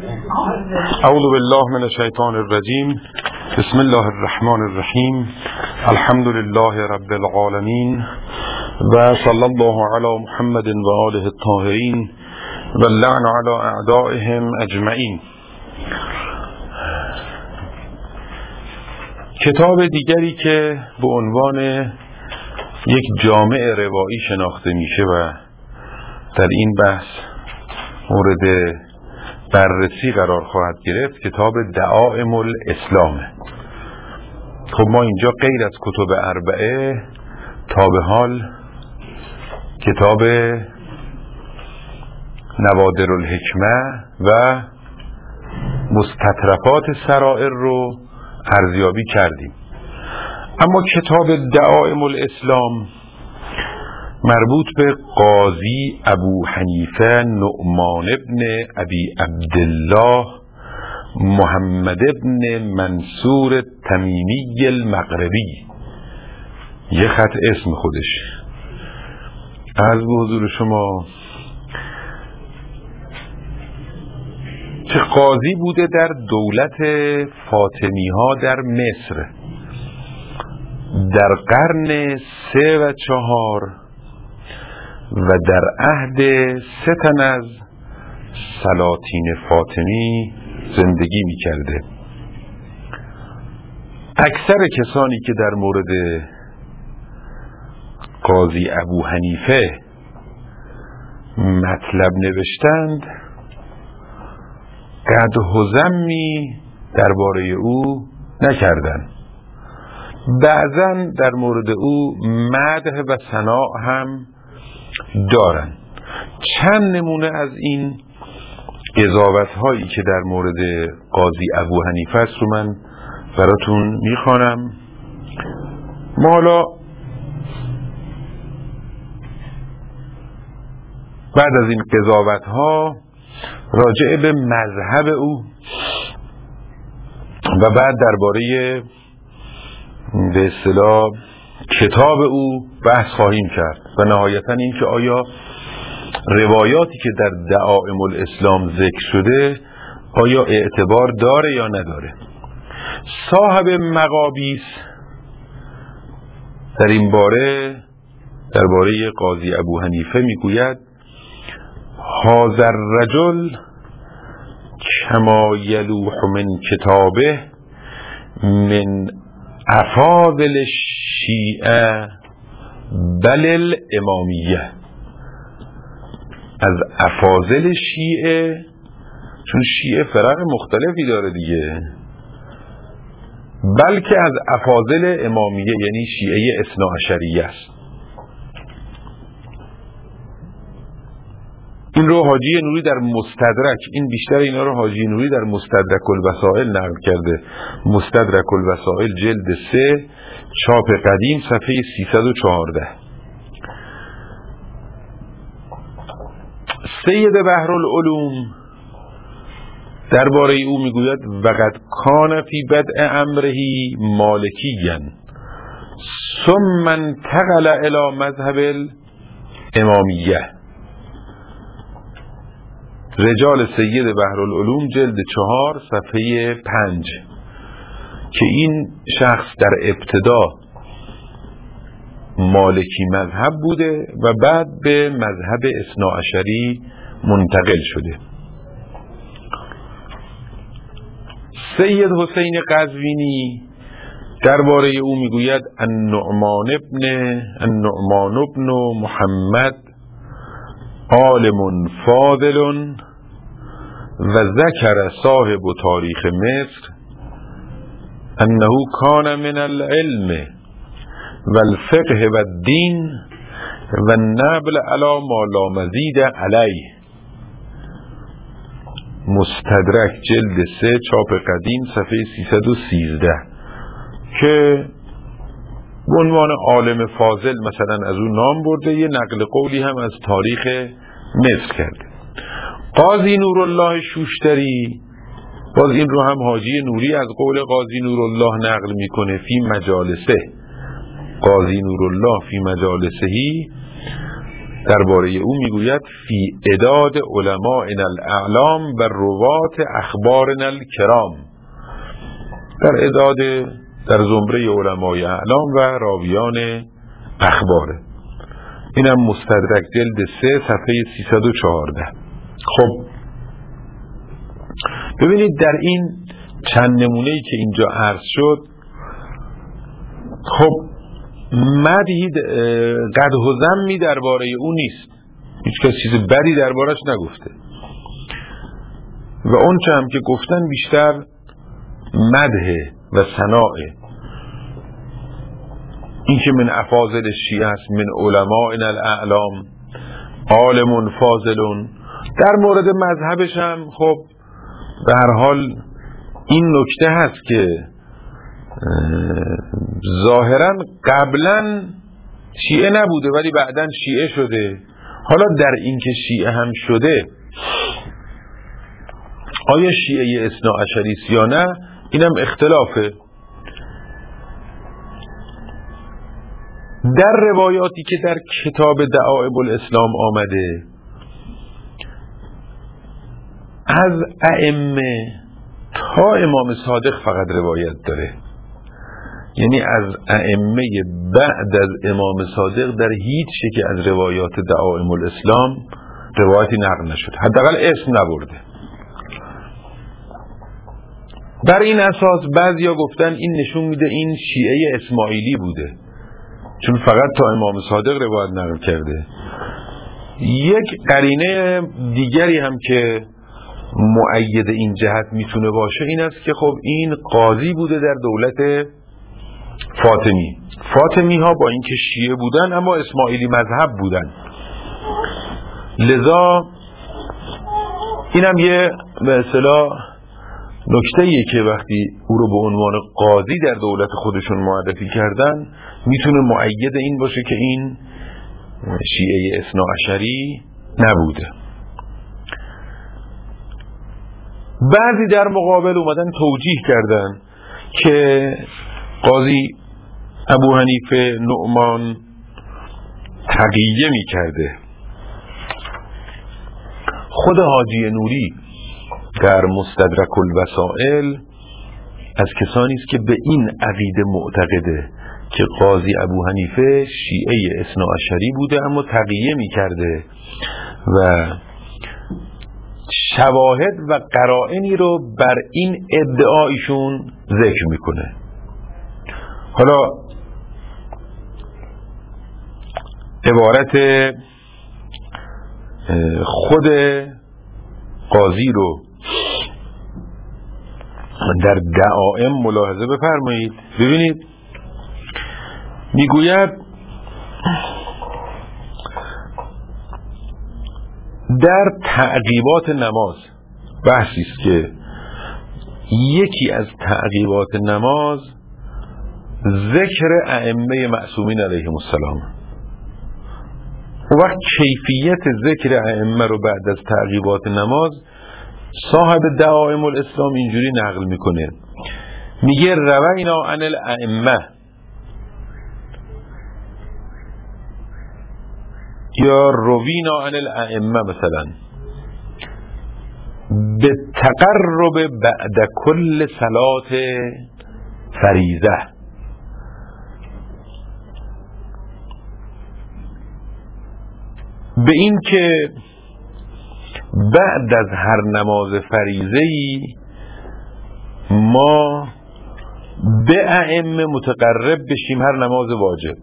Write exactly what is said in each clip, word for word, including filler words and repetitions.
اعوذ بالله من الشیطان الرجیم. بسم الله الرحمن الرحیم. الحمد لله رب العالمین و صلی الله علی محمد و آله الطاهرین و اللعن علی اعدائهم اجمعین. کتاب دیگری که به عنوان یک جامع روایی شناخته میشه و در این بحث مورد بررسی قرار خواهد گرفت کتاب دعائم الاسلام. خب ما اینجا غیر از کتب اربعه تا به حال کتاب نوادر الحکمه و مستطرفات سرائر رو ارزیابی کردیم، اما کتاب دعائم الاسلام مربوط به قاضی ابو حنیفه نعمان ابن ابی عبدالله محمد ابن منصور تمیمی المغربی، یه خط اسم خودش. عرض به حضور شما که قاضی بوده در دولت فاطمی ها در مصر در قرن سه و چهار و در عهد سه تن از سلاطین فاطمی زندگی می کرده. اکثر کسانی که در مورد قاضی ابو حنیفه مطلب نوشتند قد و ذمی درباره او نکردند، بعضا در مورد او مدح و ثناء هم دارن. چند نمونه از این قضاوت هایی که در مورد قاضی ابو حنیفه است رو من براتون میخوانم. ما حالا بعد از این قضاوت ها راجع به مذهب او و بعد درباره به اصطلاح کتاب او بحث خواهیم کرد و نهایتا این که آیا روایاتی که در دعائم الاسلام ذکر شده آیا اعتبار داره یا نداره. صاحب مقابیس در این باره درباره قاضی ابو حنیفه میگوید هذا الرجل کما یلوح من کتابه من افاضل الشیعه بل الامامیه. از افاضل شیعه، چون شیعه فرق مختلفی داره دیگه، بلکه از افاضل امامیه یعنی شیعه اثنا عشریه است. این رو حاجی نوری در مستدرک، این بیشتر اینا رو حاجی نوری در مستدرک الوسائل نقل کرده. مستدرک الوسائل جلد سه چاپ قدیم صفحه سیصد و چهارده. سید بحرالعلوم درباره او میگوید وقد کان فی بدء امره مالکیا ثم انتقل الی مذهب الامامیه. رجال سید بحرالعلوم جلد چهار صفحه پنج، که این شخص در ابتدا مالکی مذهب بوده و بعد به مذهب اثنا عشری منتقل شده. سید حسین قزوینی درباره او میگوید النعمان ابن النعمان ابن محمد عالم فاضل و ذکر صاحب تاریخ مصر انه کان من العلم و الفقه و الدین و النبل علی ما لا مزید علیه. مستدرک جلد سه چاپ قدیم صفحه سیصد و سیزده، که به عنوان عالم فاضل مثلا از اون نام برده، یه نقل قولی هم از تاریخ مصر کرده. قاضی نورالله شوشتری باز این رو هم حاجی نوری از قول قاضی نورالله نقل میکنه فی مجالسه. قاضی نورالله فی مجالسهی درباره او میگوید فی عداد علماءنا الاعلام و روات اخبارنا الکرام، در عداد در زمره علمای اعلام و راویان اخباره. اینم مستدرک جلد سه صفحه سیصد و چهارده. خب ببینید در این چند نمونه‌ای که اینجا عرض شد، خب مدحی قدح و ذمی درباره او نیست، هیچ کس چیز بدی دربارش نگفته و اون چه هم که گفتن بیشتر مدح و ثناء. این که من افاضل شیعه است، من علماء الاعلام، عالم فاضلون. در مورد مذهبش هم خب به هر حال این نکته هست که ظاهرا قبلا شیعه نبوده ولی بعداً شیعه شده. حالا در این که شیعه هم شده، آیا شیعه اثنا عشری است یا نه، اینم اختلافه. در روایاتی که در کتاب دعائم الاسلام آمده از ائمه تا امام صادق فقط روایت داره، یعنی از ائمه بعد از امام صادق در هیچ شکل از روایات دعائم الاسلام روایتی نقل نشد، حداقل اسم نبرده. بر این اساس بعضیا گفتن این نشون میده این شیعه اسماعیلی بوده، چون فقط تا امام صادق روایت نقل کرده. یک قرینه دیگری هم که مؤید این جهت میتونه باشه این است که خب این قاضی بوده در دولت فاطمی. فاطمی ها با اینکه شیعه بودن اما اسماعیلی مذهب بودن، لذا اینم یه به اصطلاح نکته‌ایه که وقتی او رو به عنوان قاضی در دولت خودشون معرفی کردن میتونه مؤید این باشه که این شیعه اثنا عشری نبوده. بعضی در مقابل اومدن توجیه کردن که قاضی ابو حنیفه نعمان تقیه می کرده. خود حاجی نوری در مستدرک الوسائل از کسانی است که به این عقیده معتقده که قاضی ابو حنیفه شیعه اثنا عشری بوده اما تقیه می کرده و شواهد و قرائنی رو بر این ادعایشون ذکر میکنه. حالا عبارت خود قاضی رو در دعائم ملاحظه بفرمایید. ببینید میگوید در تعقیبات نماز بحثی است که یکی از تعقیبات نماز ذکر ائمه معصومین علیهم السلام. و وقت کیفیت ذکر ائمه رو بعد از تعقیبات نماز صاحب دعائم الاسلام اینجوری نقل میکنه، میگه روینا عن الائمه یا روینا عن الائمه مثلا به تقرب بعد کل صلات فریضه، به این که بعد از هر نماز فریضه‌ای ما به ائمه متقرب بشیم، هر نماز واجب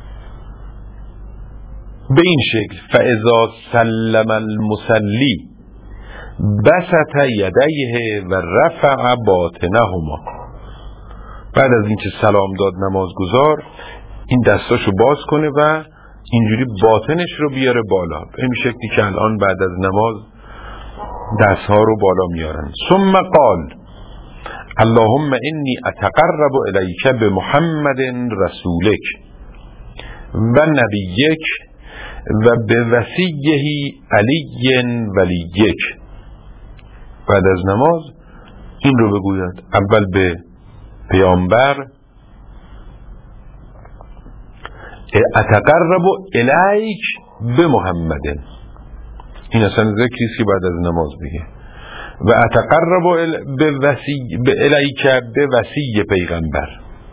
به این شکل فاذا سلم المصلی بسط یدیه و رفع باطنهما، بعد از اینکه سلام داد نمازگزار این دستاشو باز کنه و اینجوری باطنش رو بیاره بالا، به این شکلی که الان بعد از نماز دستها رو بالا میارن. ثم قال اللهم انی اتقرب الیک بمحمد رسولک و نبیک و به وصیه علی ولیک. بعد از نماز این رو بگوید، اول به پیامبر اتقرب الیک به محمد. این اصلا ذکریست که بعد از نماز بگه و اتقرب به وصی به الیک به وصی پیغمبر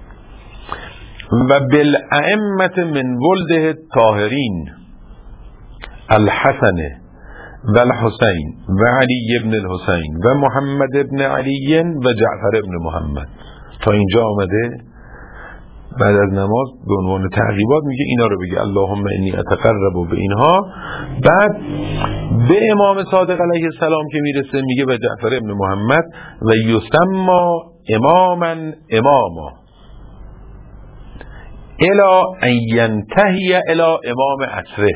و بالائمه من ولده الطاهرین الحسن و الحسین و علی ابن الحسین و محمد ابن علی و جعفر ابن محمد. تا اینجا آمده. بعد از نماز به عنوان تعقیبات میگه اینا رو بگه اللهم انی اتقرب به اینها. بعد به امام صادق علیه السلام که میرسه میگه به جعفر ابن محمد و یسما اماما اماما الا ان ینتهی الی امام عصره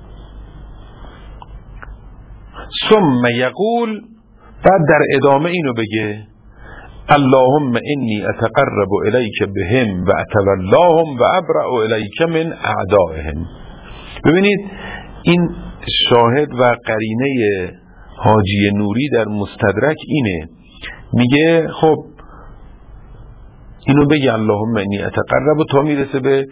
ثم یقول. بعد در ادامه اینو بگه اللهم انی اتقرب الیک بهم و اتولاهم و ابرأ الیک من اعدائهم. ببینید این شاهد و قرینه حاجی نوری در مستدرک اینه. میگه خب اینو بگه اللهم انی اتقرب تا میرسه به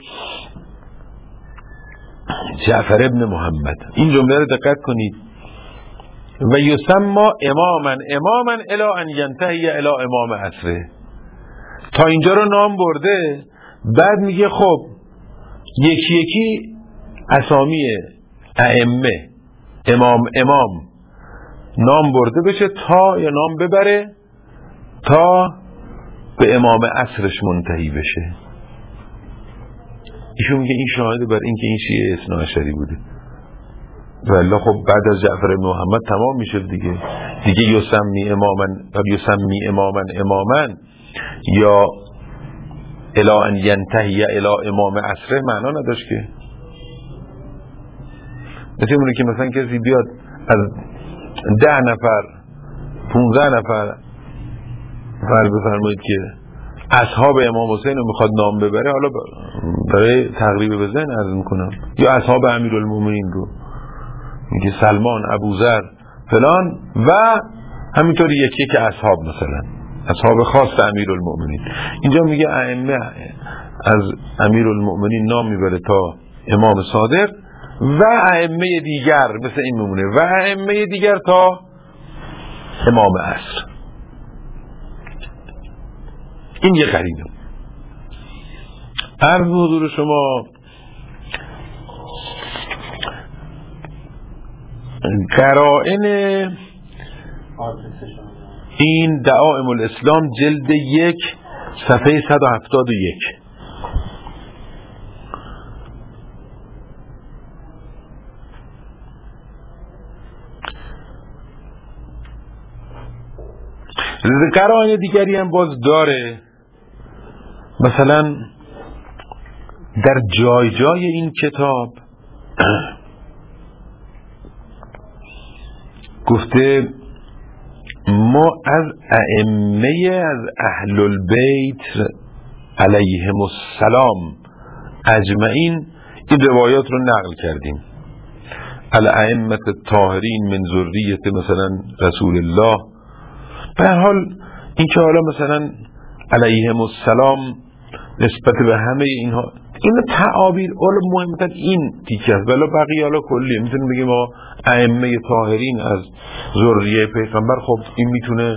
جعفر ابن محمد. این جمله رو دقت کنید. و یسما اماما اماما الی ان ینتهی الی امام عصره. تا اینجا رو نام برده. بعد میگه خب یکی یکی اسامی ائمه امام امام نام برده بشه تا یا نام ببره تا به امام عصرش منتهی بشه. ایشون میگه این شاهده بر این که این شیعه اثنا عشری بوده. والله خب بعد از جعفر بن محمد تمام میشه دیگه. دیگه یسمی اماما و یسمی اماما اماما یا الی ان ینتهی الی امام عصره معنا نداشت که. مثل اونه که مثلا کسی بیاد از ده نفر پونزده نفر فرض بفرمایید که اصحاب امام حسین رو میخواد نام ببره، حالا برای تقریب به ذهن عرض میکنم، یا اصحاب امیرالمومنین رو میگه سلمان، ابوذر فلان و همینطوری یکی که اصحاب مثلا اصحاب خاص امیرالمومنین. اینجا میگه ائمه از امیرالمومنین نام میبره تا امام صادق و ائمه دیگر مثل این میمونه و ائمه دیگر تا امام عصر. این یه قرینه. عرض حضور شما قرائن این دعائم الاسلام جلد یک صفحه صد و هفتاد و یک. قرائن دیگری هم باز داره. مثلا در جای جای این کتاب گفته ما از ائمه از اهل البیت علیهم السلام اجمعین این روایات رو نقل کردیم. الائمه الطاهرین من ذریه مثلا رسول الله. به هر حال این که حالا مثلا علیهم السلام نسبت به همه اینها این تعابیر اول مهمتر این تیکه است، ولی بقیه حالا کلی میتونیم بگیم ما ائمه طاهرین از ذریه پیغمبر. خب این میتونه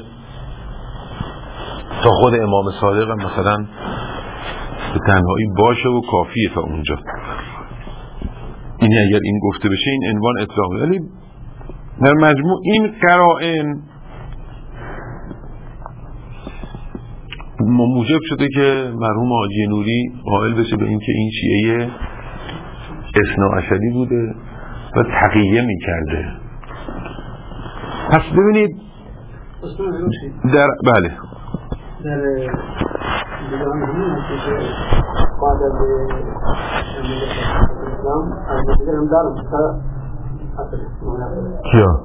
تا خود امام صادق هم مثلا به تنهایی باشه و کافیه تا اونجا. این اگر این گفته بشه این عنوان اطلاقی، ولی در مجموع این قرائن موجب شده که مرحوم حاجی نوری قائل بشه به این که این شیعه اثنا عشری بوده و تقیه می کرده. پس ببینید در بله در دیگران همین هستی که بعد از اسلام از دیگر هم دارم کیا؟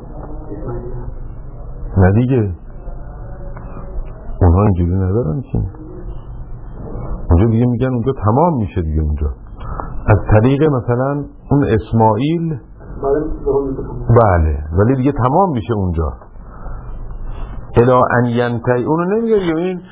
نه دیگه اونها اینجوری ندارن که اونجا دیگه میگن اونجا تمام میشه دیگه. اونجا از طریق مثلا اون اسماعیل بله ولی دیگه تمام میشه اونجا. الا ان ینتهی اونو نمیگه دیگه. این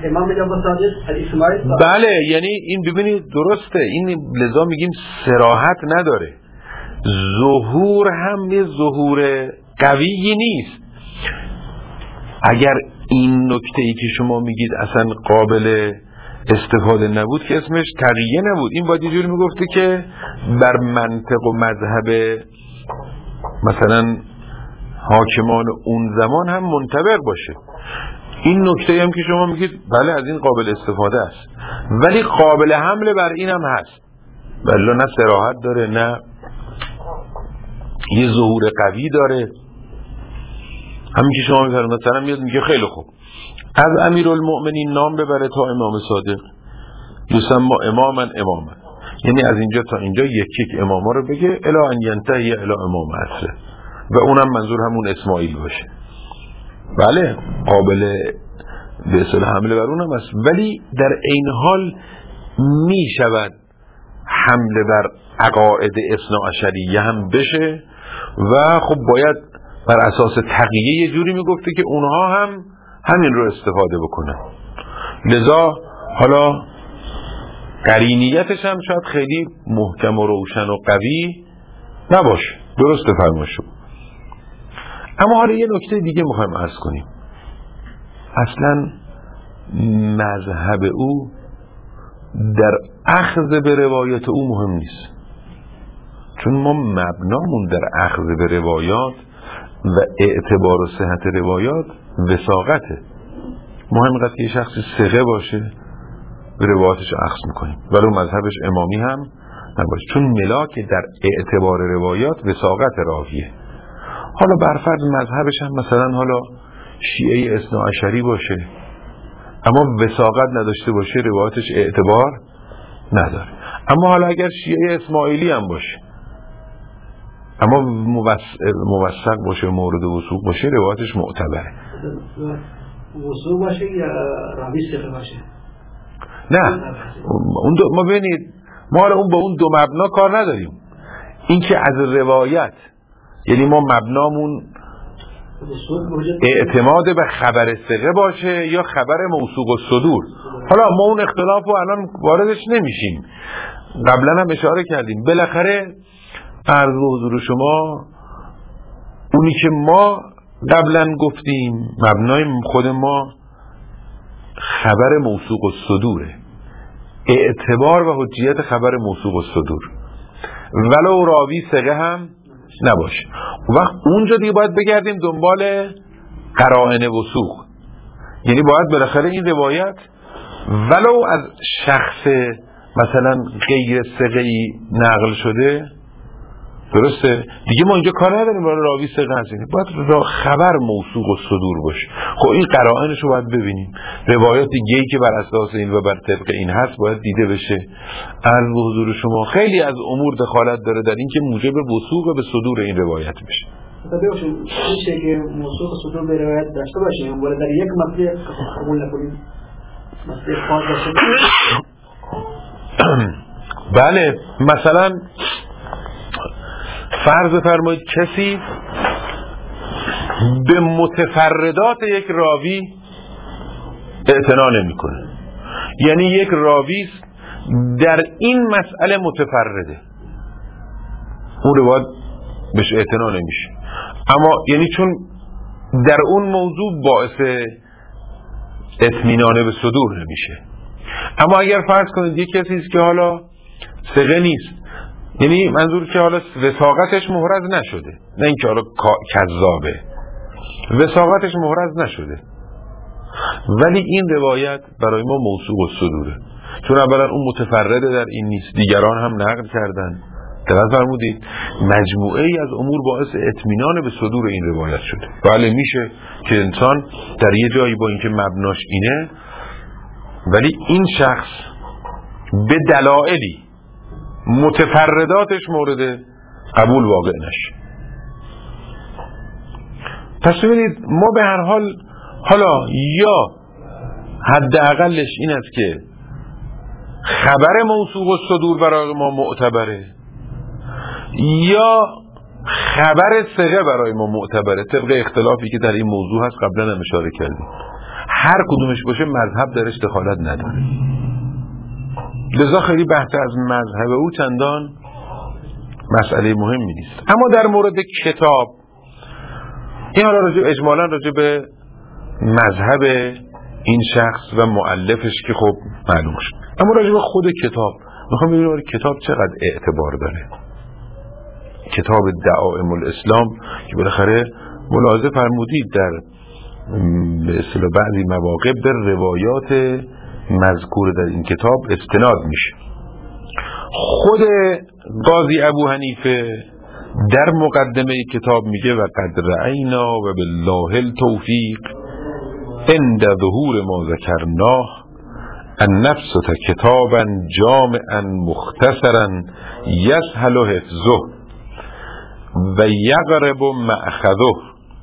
امام جعفر صادق اسماعیل. بله، یعنی این ببینید درسته، این لذا میگیم صراحت نداره. ظهور هم یه ظهور قویی نیست. اگر این نکته ای که شما میگید اصلا قابل استفاده نبود که اسمش تقیه نبود. این باید یه جوری میگفته که بر منطق و مذهب مثلا حاکمان اون زمان هم منطبق باشه. این نکته هم که شما میگید بله از این قابل استفاده است، ولی قابل حمل بر این هم هست. بله نه صراحت داره نه یه ظهور قوی داره. همین که شما میفرمایید مثلا میاد میگه خیلی خوب از امیرالمؤمنین نام ببره تا امام صادق، یسمى اماما اماما، یعنی از اینجا تا اینجا یک یک اماما رو بگه الی ان ینتهی الی امام عصر، و اونم منظور همون اسماعیل باشه. بله قابل به اصطلاح حمله بر اونم است، ولی در این حال می شود حمله بر عقاید اثنا عشریه هم بشه و خب باید بر اساس تقیه یه جوری میگفته که اونها هم همین رو استفاده بکنن. لذا حالا قرینیتش هم شاید خیلی محکم و روشن و قوی نباشه. درست فرماشو. اما حالا یه نکته دیگه میخوایم عرض کنیم. اصلا مذهب او در اخذ به روایت او مهم نیست، چون ما مبنامون در اخذ به روایات و اعتبار و صحت روایات وثاقته. ما همینقدر که یه شخصی ثقه باشه به روایاتش اخذ میکنیم، ولی مذهبش امامی هم نباشه، چون ملاک در اعتبار روایات وثاقت راویه. حالا برفرض مذهبش هم مثلا حالا شیعه اثنا عشری باشه اما وثاقت نداشته باشه، روایاتش اعتبار نداره. اما حالا اگر شیعه اسماعیلی هم باشه اما موثق باشه، مورد وثوق باشه، روایاتش معتبره. وثوق باشه یا راوی ثقه باشه؟ نه اون دو ما ببینید ما حالا اون با اون دو مبنا کار نداریم. این که از روایت، یعنی ما مبنامون اعتماد به خبر ثقه باشه یا خبر موثوق الصدور. حالا ما اون اختلاف رو الان واردش نمیشیم، قبلا هم اشاره کردیم. بالاخره عرض به حضور شما اونی که ما قبلا گفتیم مبنای خود ما خبر موثوق الصدوره، اعتبار و حجیت خبر موثوق الصدور، ولو راوی ثقه هم نباشه. وقت اونجا دیگه باید بگردیم دنبال قرائن وثوق، یعنی باید بالاخره این روایت ولو از شخص مثلا غیر ثقه‌ای نقل شده، درسته دیگه ما اینجا کار نداریم برای راوی ثقه هستیم، باید را خبر موثوق الصدور باشه. خب این قرائنش رو باید ببینیم، روایات دیگه‌ای که بر اساس این و بر طبق این هست باید دیده بشه. عرض به حضور شما خیلی از امور دخالت داره در این که موجب وثوق به صدور این روایت بشه. طبیعتاً میشه که موثوق صدور به روایت داشته باشیم ولی در یک مطلب قبول نکنیم، مطلب خاص باشه. بله مثلا فرض فرمایید کسی به متفردات یک راوی اعتنا نمی‌کنه، یعنی یک راوی در این مسئله متفرده، اون روایت بهش اعتنا نمیشه، اما یعنی چون در اون موضوع باعث اطمینان به صدور نمیشه. اما اگر فرض کنید یک کسی است که حالا ثقه نیست، یعنی منظور که حالا وثاقتش محرز نشده، نه اینکه حالا کذابه، وثاقتش محرز نشده، ولی این روایت برای ما موثوق الصدوره، چون اولا اون متفرده در این نیست، دیگران هم نقل کردن. دقت فرمودید مجموعه ای از امور باعث اطمینان به صدور این روایت شده. بله میشه که انسان در یه جایی با اینکه مبناش اینه ولی این شخص به دلایلی متفرداتش مورد قبول واقع نشه. پس ببینید ما به هر حال حالا یا حداقلش این است که خبر موثوق الصدور برای ما معتبره یا خبر ثقه برای ما معتبره، طبق اختلافی که در این موضوع هست قبلا هم اشاره کردیم. هر کدومش باشه مذهب درش دخالت نداره. لذا خیلی بحث از مذهب او چندان مسئله مهمی نیست. اما در مورد کتاب، این حالا راجع اجمالا راجع به مذهب این شخص و مؤلفش که خب معلوم شد، اما راجع به خود کتاب میخوام ببینم کتاب چقدر اعتبار داره. کتاب دعائم الاسلام که بالاخره ملاحظه فرمودید در به اصطلاح بعضی مواقع به روایات مذکور در این کتاب استناد میشه. خود قاضی ابو حنیفه در مقدمه کتاب میگه و قد رأینا و بالله التوفیق عند ظهور ما ذکرناه النفس کتابا جامعا مختصرا یسهل حفظه و یقرب مأخذه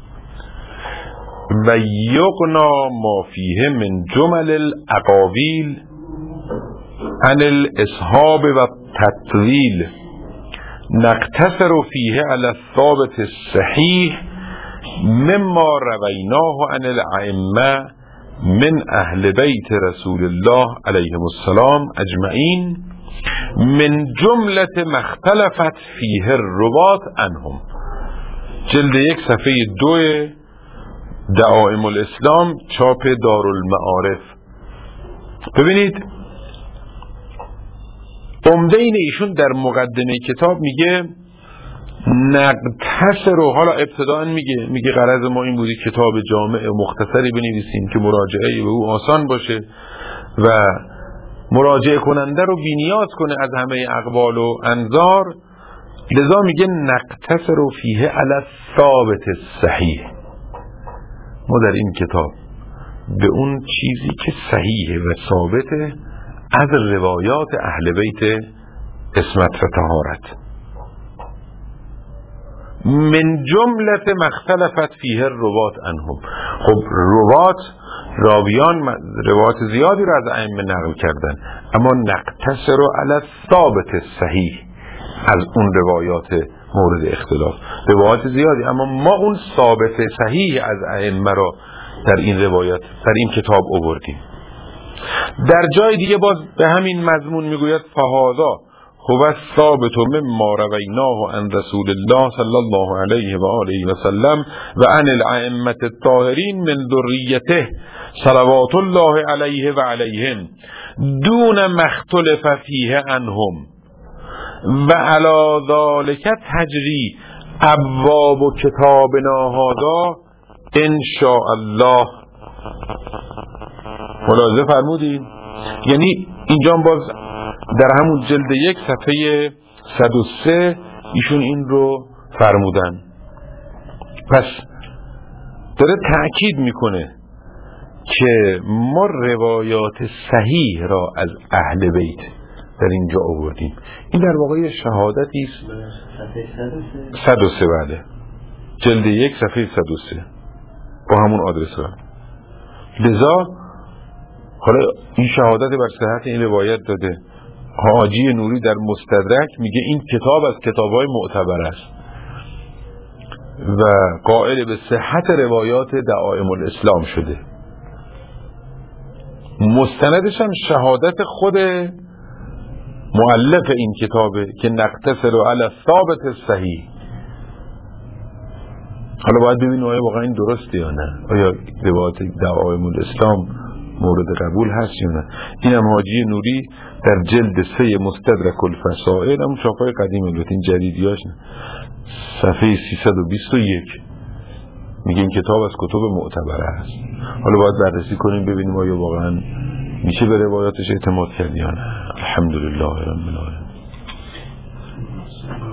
و یغنا ما فیه من جمل الاقاویل عن الاصحاب و تطویل نقتصر فیه علی الثابت الصحیح مما رویناه عن الائمه من اهل بیت رسول الله علیهم السلام اجمعین من جملت مختلفت فیه الرواة عنهم. جلد یک صفحه دو دعائم الاسلام چاپ دارالمعارف. ببینید عمده این ایشون در مقدمه کتاب میگه نقتصر، و حالا ابتداء میگه میگه غرض ما این بودی کتاب جامع و مختصری بنویسیم که مراجعه به او آسان باشه و مراجعه کننده رو بی‌نیاز کنه از همه اقوال و انظار. لذا میگه نقتصر فیه علی الثابت الصحیح. ما در این کتاب به اون چیزی که صحیحه و ثابته از روایات اهل بیت عصمت و طهارت من جملت مختلفت فیه الرواة عنهم. خب روات راویان روایات زیادی را از ائمه نقل کردن، اما نقتصر علی الثابت الصحیح از اون روایات مورد اختلاف روایات زیادی، اما ما اون ثابت صحیح از ائمه را در این روایات در این کتاب آوردیم. در جای دیگه باز به همین مضمون میگوید فهذا هو الثابت مما رویناه عن رسول الله صلی الله علیه و آله و سلم و عن الائمه الطاهرین من ذریته صلوات الله علیه و علیهم دون مختلف فیه عنهم و علی ذلک تجری ابواب و کتابنا هذا ان شاء الله. ملاحظه فرمودید؟ یعنی اینجا باز در همون جلد یک صفحه صد و سه ایشون این رو فرمودن. پس داره تأکید میکنه که ما روایات صحیح را از اهل بیت در اینجا آوردیم. این در واقع شهادتی است. صد و سه بعده جلد یک صفحه صد و سه با همون آدرس را. لذا حالا این شهادت بر صحت این روایت داده. حاجی نوری در مستدرک میگه این کتاب از کتاب‌های معتبر است و قائل به صحت روایات دعائم الاسلام شده. مستندش هم شهادت خود مؤلف این کتابه که نقتصر علی الثابت الصحیح. حالا باید ببینیم آیا واقعا این درسته یا نه، آیا روایات دعائم الاسلام مورد قبول هست یا نه. این هم حاجی نوری در جلد سه مستدرک الفسائل، هم چاپای قدیم البته این جدیدیاش نه، صفحه سیصد و بیست و یک میگه این کتاب از کتب معتبر است. حالا باید بررسی کنیم ببینیم آیا واقعا میشه به روایاتش اعتماد کرد یا نه. الحمدلله رب العالمین.